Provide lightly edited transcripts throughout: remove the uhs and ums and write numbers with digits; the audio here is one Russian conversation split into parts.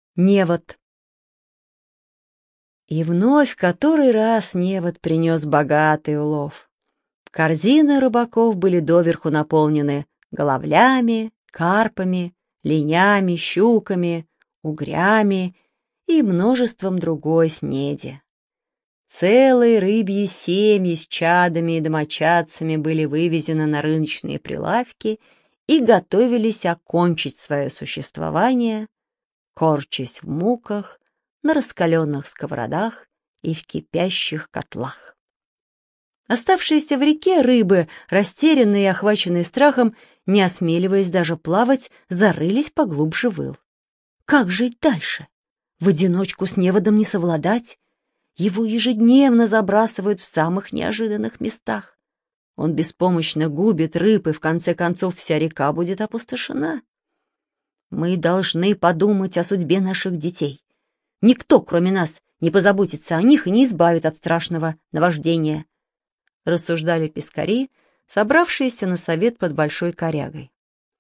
Невод. И вновь который раз невод принес богатый улов. Корзины рыбаков были доверху наполнены головлями, карпами, ленями, щуками, угрями и множеством другой снеди. Целые рыбьи семьи с чадами и домочадцами были вывезены на рыночные прилавки и готовились окончить свое существование, корчась в муках, на раскаленных сковородах и в кипящих котлах. Оставшиеся в реке рыбы, растерянные и охваченные страхом, не осмеливаясь даже плавать, зарылись поглубже в ил. Как жить дальше? В одиночку с неводом не совладать. Его ежедневно забрасывают в самых неожиданных местах. Он беспомощно губит рыб, и в конце концов вся река будет опустошена. Мы должны подумать о судьбе наших детей. Никто, кроме нас, не позаботится о них и не избавит от страшного наводнения, рассуждали пескари, собравшиеся на совет под Большой Корягой.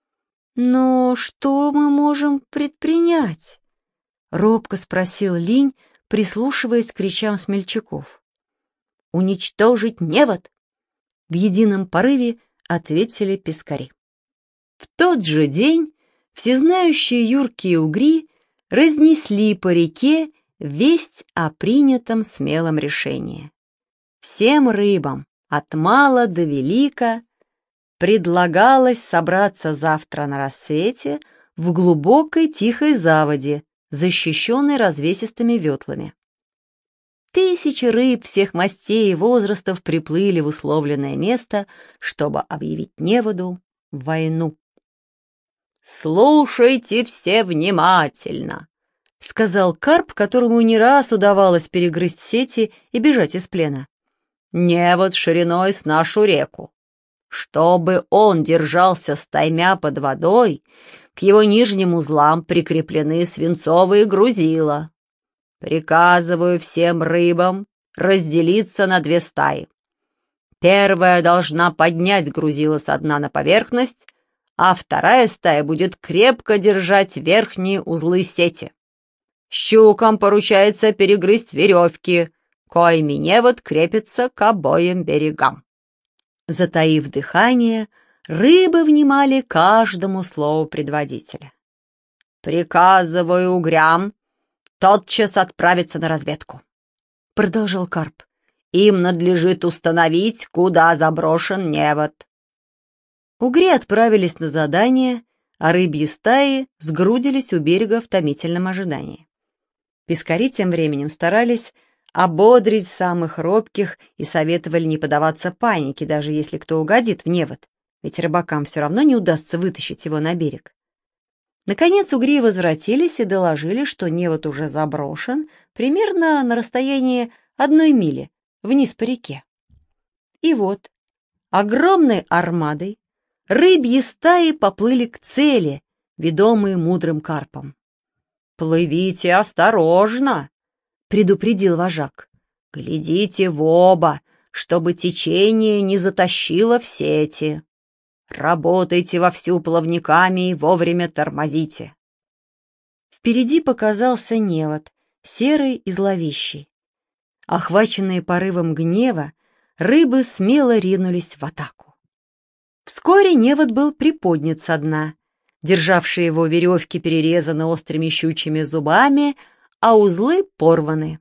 «Но что мы можем предпринять?» — робко спросил Линь, прислушиваясь к речам смельчаков. «Уничтожить невод!» — в едином порыве ответили пескари. В тот же день всезнающие юркие угри разнесли по реке весть о принятом смелом решении. Всем рыбам, от мала до велика, предлагалось собраться завтра на рассвете в глубокой тихой заводе, защищенной развесистыми ветлами. Тысячи рыб всех мастей и возрастов приплыли в условленное место, чтобы объявить неводу войну. «Слушайте все внимательно», — сказал карп, которому не раз удавалось перегрызть сети и бежать из плена. «Невод шириной с нашу реку. Чтобы он держался стаймя под водой, к его нижним узлам прикреплены свинцовые грузила. Приказываю всем рыбам разделиться на две стаи. Первая должна поднять грузила со дна на поверхность, а вторая стая будет крепко держать верхние узлы сети. Щукам поручается перегрызть веревки, коими невод крепится к обоим берегам». Затаив дыхание, рыбы внимали каждому слову предводителя. «Приказываю угрям тотчас отправиться на разведку», — продолжал карп. «Им надлежит установить, куда заброшен невод». Угри отправились на задание, а рыбьи стаи сгрудились у берега в томительном ожидании. Пескари тем временем старались ободрить самых робких и советовали не поддаваться панике, даже если кто угодит в невод, ведь рыбакам все равно не удастся вытащить его на берег. Наконец угри возвратились и доложили, что невод уже заброшен примерно на расстоянии 1 мили вниз по реке. И вот огромной армадой рыбьи стаи поплыли к цели, ведомые мудрым карпом. «Плывите осторожно», — предупредил вожак. «Глядите в оба, чтобы течение не затащило в сети. Работайте вовсю плавниками и вовремя тормозите». Впереди показался невод, серый и зловещий. Охваченные порывом гнева, рыбы смело ринулись в атаку. Вскоре невод был приподнят со дна. Державшие его веревки перерезаны острыми щучьими зубами, а узлы порваны.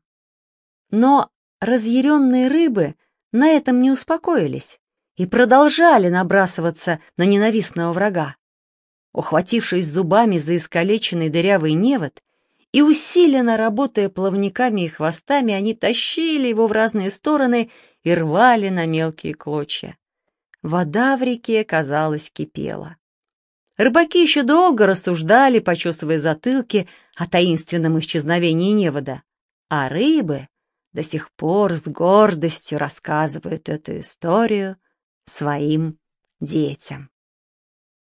Но разъяренные рыбы на этом не успокоились и продолжали набрасываться на ненавистного врага. Ухватившись зубами за искалеченный дырявый невод и усиленно работая плавниками и хвостами, они тащили его в разные стороны и рвали на мелкие клочья. Вода в реке, казалось, кипела. Рыбаки еще долго рассуждали, почесывая затылки, о таинственном исчезновении невода, а рыбы до сих пор с гордостью рассказывают эту историю своим детям.